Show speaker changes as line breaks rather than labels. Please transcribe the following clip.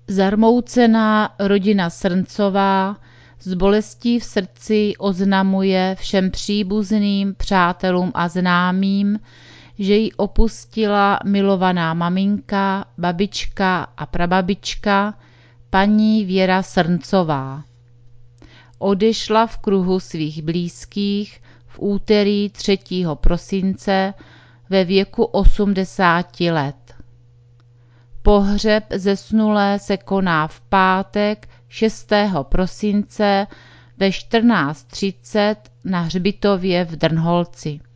Zarmoucená rodina Srncová s bolestí v srdci oznamuje všem příbuzným, přátelům a známým, že ji opustila milovaná maminka, babička a prababička, paní Věra Srncová. Odešla v kruhu svých blízkých v úterý 3. prosince ve věku 80 let. Pohřeb zesnulé se koná v pátek 6. prosince ve 14:30 na hřbitově v Drnholci.